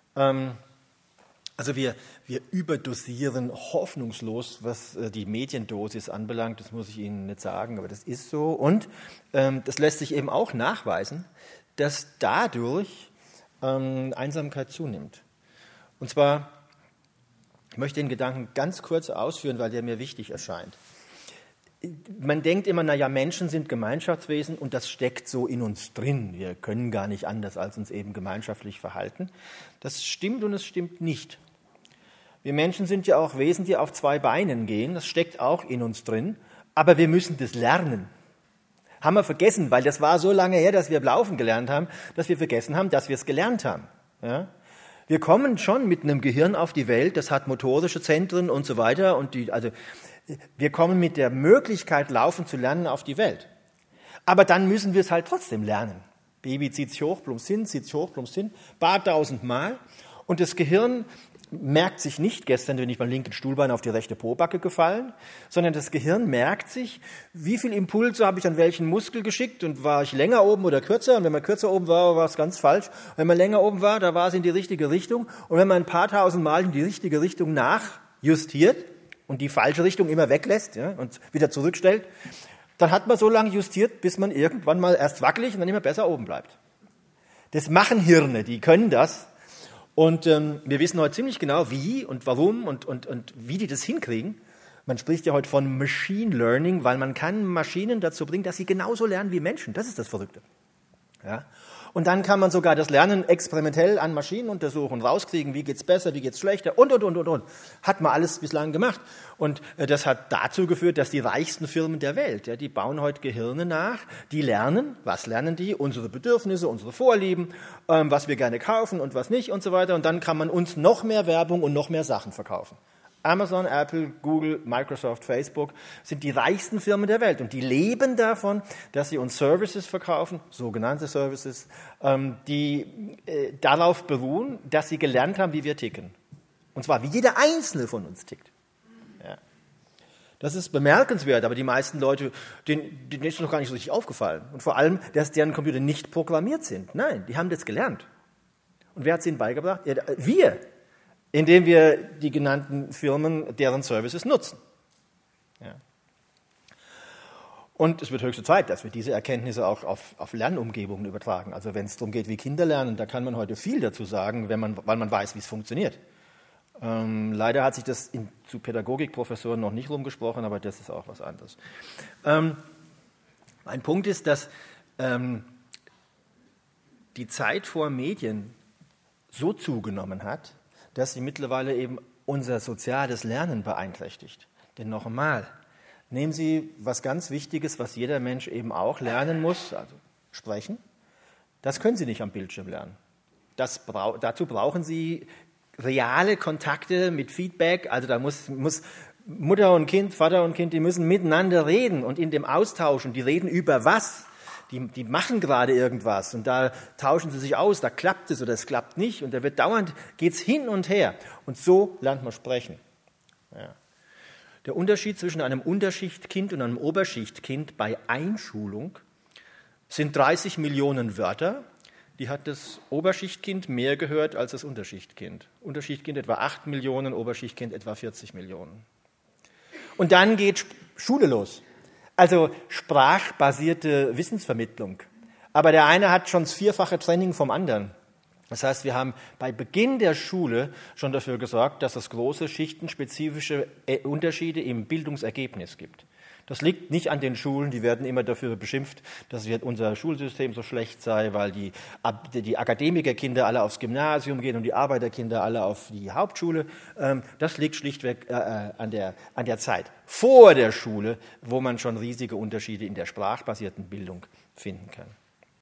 Also wir überdosieren hoffnungslos, was die Mediendosis anbelangt, das muss ich Ihnen nicht sagen, aber das ist so. Und das lässt sich eben auch nachweisen, dass dadurch Einsamkeit zunimmt. Und zwar, ich möchte den Gedanken ganz kurz ausführen, weil der mir wichtig erscheint. Man denkt immer, naja, Menschen sind Gemeinschaftswesen und das steckt so in uns drin. Wir können gar nicht anders, als uns eben gemeinschaftlich verhalten. Das stimmt und es stimmt nicht. Wir Menschen sind ja auch Wesen, die auf zwei Beinen gehen. Das steckt auch in uns drin. Aber wir müssen das lernen. Haben wir vergessen, weil das war so lange her, dass wir laufen gelernt haben, dass wir vergessen haben, dass wir es gelernt haben. Ja? Wir kommen schon mit einem Gehirn auf die Welt, das hat motorische Zentren und so weiter. Wir kommen mit der Möglichkeit, laufen zu lernen, auf die Welt. Aber dann müssen wir es halt trotzdem lernen. Baby zieht sich hoch, plumps hin, paar tausendmal. Und das Gehirn merkt sich nicht, gestern bin ich beim linken Stuhlbein auf die rechte Pobacke gefallen, sondern das Gehirn merkt sich, wie viel Impulse habe ich an welchen Muskel geschickt und war ich länger oben oder kürzer. Und wenn man kürzer oben war, war es ganz falsch. Wenn man länger oben war, da war es in die richtige Richtung. Und wenn man ein paar tausend Mal in die richtige Richtung nachjustiert und die falsche Richtung immer weglässt, ja, und wieder zurückstellt, dann hat man so lange justiert, bis man irgendwann mal erst wackelig und dann immer besser oben bleibt. Das machen Hirne, die können das. Und wir wissen heute ziemlich genau, wie und warum und wie die das hinkriegen. Man spricht ja heute von Machine Learning, weil man kann Maschinen dazu bringen, dass sie genauso lernen wie Menschen. Das ist das Verrückte. Ja? Und dann kann man sogar das Lernen experimentell an Maschinen untersuchen, rauskriegen, wie geht's besser, wie geht's schlechter und. Hat man alles bislang gemacht. Und das hat dazu geführt, dass die reichsten Firmen der Welt, ja, die bauen heute Gehirne nach, die lernen, was lernen die? Unsere Bedürfnisse, unsere Vorlieben, was wir gerne kaufen und was nicht und so weiter. Und dann kann man uns noch mehr Werbung und noch mehr Sachen verkaufen. Amazon, Apple, Google, Microsoft, Facebook sind die reichsten Firmen der Welt und die leben davon, dass sie uns Services verkaufen, sogenannte Services, die darauf beruhen, dass sie gelernt haben, wie wir ticken. Und zwar, wie jeder Einzelne von uns tickt. Ja. Das ist bemerkenswert, aber die meisten Leute, denen ist noch gar nicht so richtig aufgefallen. Und vor allem, dass deren Computer nicht programmiert sind. Nein, die haben das gelernt. Und wer hat es ihnen beigebracht? Ja, wir. Indem wir die genannten Firmen, deren Services nutzen. Ja. Und es wird höchste Zeit, dass wir diese Erkenntnisse auch auf Lernumgebungen übertragen. Also wenn es darum geht, wie Kinder lernen, da kann man heute viel dazu sagen, weil man weiß, wie es funktioniert. Leider hat sich das zu Pädagogikprofessoren noch nicht rumgesprochen, aber das ist auch was anderes. Ein Punkt ist, dass die Zeit vor Medien so zugenommen hat, dass sie mittlerweile eben unser soziales Lernen beeinträchtigt. Denn noch einmal, nehmen Sie was ganz Wichtiges, was jeder Mensch eben auch lernen muss, also sprechen. Das können Sie nicht am Bildschirm lernen. Dazu brauchen Sie reale Kontakte mit Feedback. Also da muss Mutter und Kind, Vater und Kind, die müssen miteinander reden und in dem Austausch. Und die reden über was? Die machen gerade irgendwas und da tauschen sie sich aus, da klappt es oder es klappt nicht und da wird dauernd, geht's hin und her. Und so lernt man sprechen. Ja. Der Unterschied zwischen einem Unterschichtkind und einem Oberschichtkind bei Einschulung sind 30 Millionen Wörter. Die hat das Oberschichtkind mehr gehört als das Unterschichtkind. Unterschichtkind etwa 8 Millionen, Oberschichtkind etwa 40 Millionen. Und dann geht Schule los. Also sprachbasierte Wissensvermittlung. Aber der eine hat schon das 4-fache Training vom anderen. Das heißt, wir haben bei Beginn der Schule schon dafür gesorgt, dass es große schichtenspezifische Unterschiede im Bildungsergebnis gibt. Das liegt nicht an den Schulen, die werden immer dafür beschimpft, dass unser Schulsystem so schlecht sei, weil die Akademikerkinder alle aufs Gymnasium gehen und die Arbeiterkinder alle auf die Hauptschule. Das liegt schlichtweg an der Zeit vor der Schule, wo man schon riesige Unterschiede in der sprachbasierten Bildung finden kann.